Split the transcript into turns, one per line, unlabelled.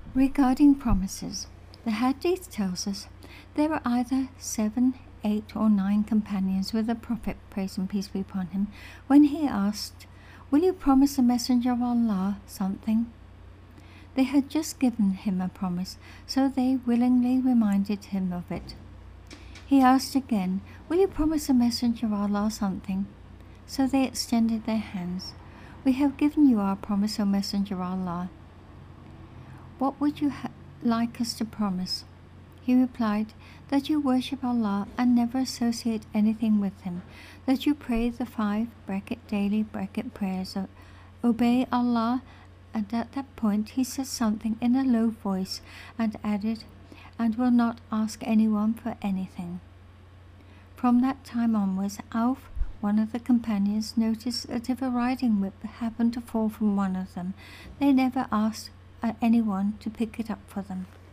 Regarding promises, the hadith tells us there were either 7, 8, or 9 companions with the Prophet, praise and peace be upon him, when he asked, "Will you promise the Messenger of Allah something?" They had just given him a promise, so they willingly reminded him of it. He asked again, "Will you promise the Messenger of Allah something?" So they extended their hands. "We have given you our promise, O Messenger of Allah. What would you like us to promise?" He replied, "That you worship Allah and never associate anything with Him, that you pray the 5 daily prayers, obey Allah." And at that point he said something in a low voice and added, "and will not ask anyone for anything." From that time onwards, Auf, one of the companions, noticed that if a riding whip happened to fall from one of them, they never asked anyone to pick it up for them.